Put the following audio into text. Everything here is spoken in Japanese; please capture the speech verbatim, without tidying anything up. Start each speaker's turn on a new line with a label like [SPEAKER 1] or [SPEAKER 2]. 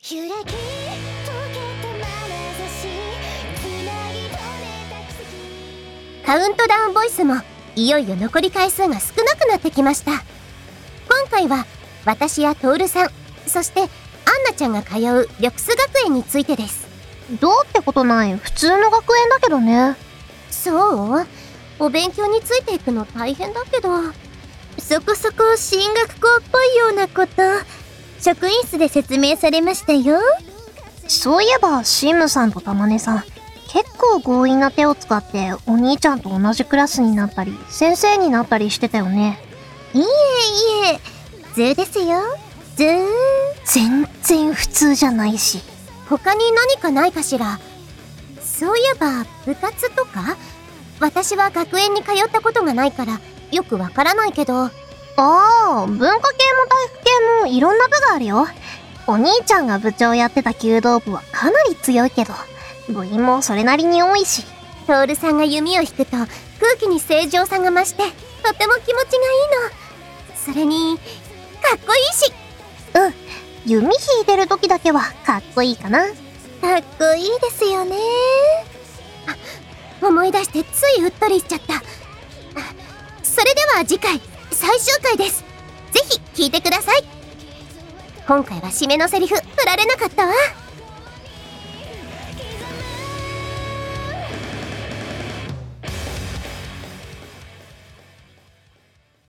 [SPEAKER 1] 揺らぎ溶けた眼差しつなぎ止めた奇跡。カウントダウンボイスもいよいよ残り回数が少なくなってきました。今回は私やトールさん、そしてアンナちゃんが通う緑須学園についてです。
[SPEAKER 2] どうってことない、普通の学園だけどね。
[SPEAKER 1] そう？お勉強についていくの大変だけど、そこそこ進学校っぽいようなこと職員室で説明されましたよ。
[SPEAKER 2] そういえばシムさんとたまねさん、結構強引な手を使ってお兄ちゃんと同じクラスになったり先生になったりしてたよね。
[SPEAKER 1] いえいえ、普通ですよ。普通。
[SPEAKER 2] 全然普通じゃないし。
[SPEAKER 1] 他に何かないかしら。そういえば部活とか、私は学園に通ったことがないからよくわからないけど。
[SPEAKER 2] ああ、文化系も体育系もいろんな部があるよ。お兄ちゃんが部長やってた弓道部はかなり強いけど、部員もそれなりに多いし。
[SPEAKER 1] トールさんが弓を引くと空気に正常さが増してとても気持ちがいいの。それにかっこいいし。
[SPEAKER 2] うん、弓引いてる時だけはかっこいいかな。
[SPEAKER 1] かっこいいですよね。あ、思い出してついうっとりしちゃった。それでは次回最終回です。ぜひ聞いてください。今回は締めのセリフ振られなかったわ。